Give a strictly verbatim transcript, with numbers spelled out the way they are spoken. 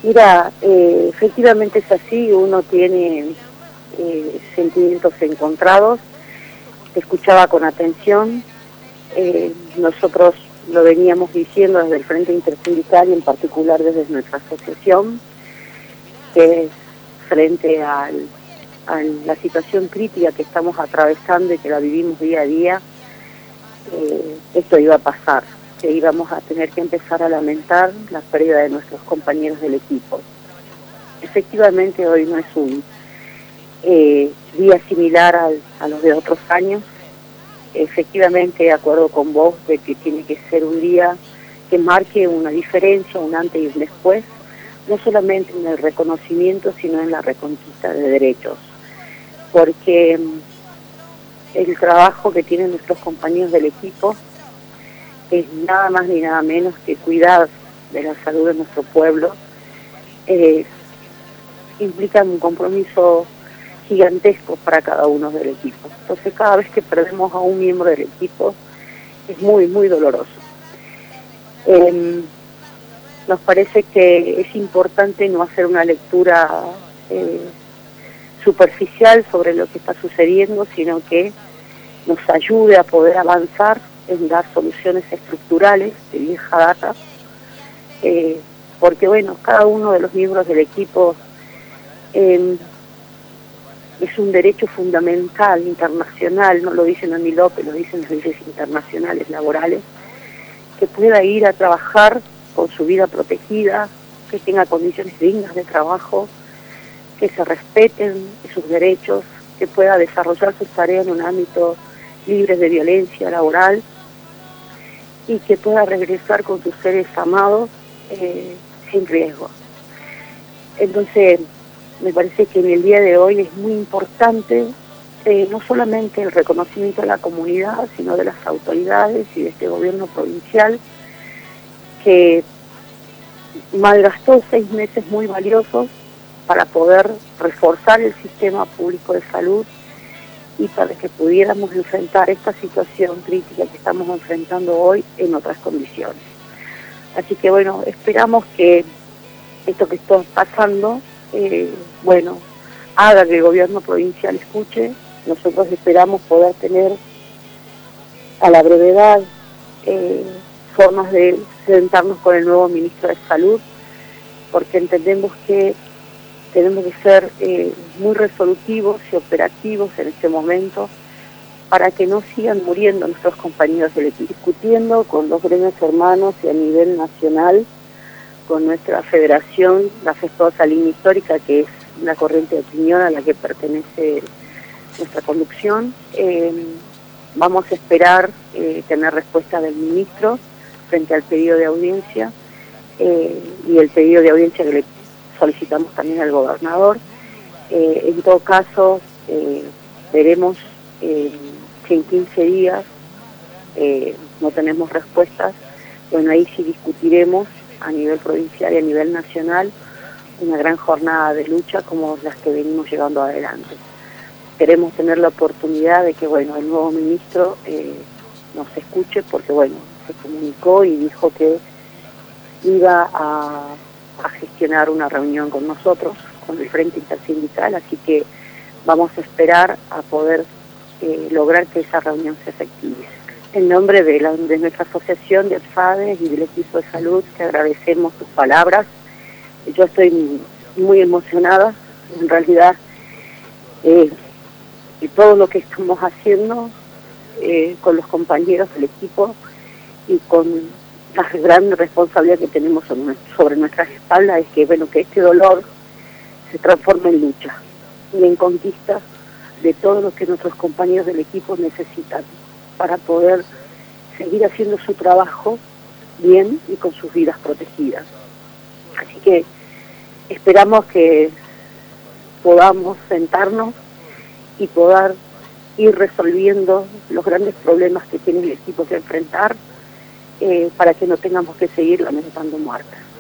Mira, eh, efectivamente es así, uno tiene eh, sentimientos encontrados. Te escuchaba con atención, eh, nosotros lo veníamos diciendo desde el Frente Intersindical y en particular desde nuestra asociación, que frente al, a la situación crítica que estamos atravesando y que la vivimos día a día, eh, esto iba a pasar, que íbamos a tener que empezar a lamentar la pérdida de nuestros compañeros del equipo. Efectivamente hoy no es un eh, día similar al, a los de otros años. Efectivamente, de acuerdo con vos, de que tiene que ser un día que marque una diferencia, un antes y un después, no solamente en el reconocimiento, sino en la reconquista de derechos. Porque el trabajo que tienen nuestros compañeros del equipo es nada más ni nada menos que cuidar de la salud de nuestro pueblo. Eh, implican un compromiso gigantesco para cada uno del equipo. Entonces, cada vez que perdemos a un miembro del equipo es muy, muy doloroso. Eh, nos parece que es importante no hacer una lectura eh, superficial sobre lo que está sucediendo, sino que nos ayude a poder avanzar en dar soluciones estructurales de vieja data, eh, porque bueno, cada uno de los miembros del equipo eh, es un derecho fundamental, internacional, no lo dicen Ani López, lo dicen las leyes internacionales laborales, que pueda ir a trabajar con su vida protegida, que tenga condiciones dignas de trabajo, que se respeten sus derechos, que pueda desarrollar sus tareas en un ámbito libre de violencia laboral y que pueda regresar con sus seres amados eh, sin riesgo. Entonces, me parece que en el día de hoy es muy importante eh, no solamente el reconocimiento de la comunidad, sino de las autoridades y de este gobierno provincial, que malgastó seis meses muy valiosos para poder reforzar el sistema público de salud y para que pudiéramos enfrentar esta situación crítica que estamos enfrentando hoy en otras condiciones. Así que bueno, esperamos que esto que está pasando, eh, bueno, haga que el gobierno provincial escuche. Nosotros esperamos poder tener a la brevedad eh, formas de sentarnos con el nuevo ministro de Salud, porque entendemos que tenemos que ser eh, muy resolutivos y operativos en este momento para que no sigan muriendo nuestros compañeros del equipo. Discutiendo con los gremios hermanos y a nivel nacional, con nuestra federación, la Festosa Línea Histórica, que es una corriente de opinión a la que pertenece nuestra conducción, eh, vamos a esperar eh, tener respuesta del ministro frente al pedido de audiencia eh, y el pedido de audiencia que le solicitamos también al gobernador. Eh, en todo caso, eh, veremos eh, si en quince días eh, no tenemos respuestas. Bueno, ahí sí discutiremos a nivel provincial y a nivel nacional una gran jornada de lucha como las que venimos llevando adelante. Queremos tener la oportunidad de que, bueno, el nuevo ministro eh, nos escuche, porque, bueno, se comunicó y dijo que iba a, a gestionar una reunión con nosotros, con el Frente Intersindical, así que vamos a esperar a poder eh, lograr que esa reunión se efective. En nombre de, la, de nuestra asociación de EPFADES y del equipo de salud, te agradecemos tus palabras. Yo estoy muy emocionada, en realidad, eh, y todo lo que estamos haciendo eh, con los compañeros del equipo y con la gran responsabilidad que tenemos sobre nuestras espaldas es que, bueno, que este dolor se transforme en lucha y en conquista de todo lo que nuestros compañeros del equipo necesitan para poder seguir haciendo su trabajo bien y con sus vidas protegidas. Así que esperamos que podamos sentarnos y poder ir resolviendo los grandes problemas que tiene el equipo que enfrentar eh, para que no tengamos que seguir lamentando muertes.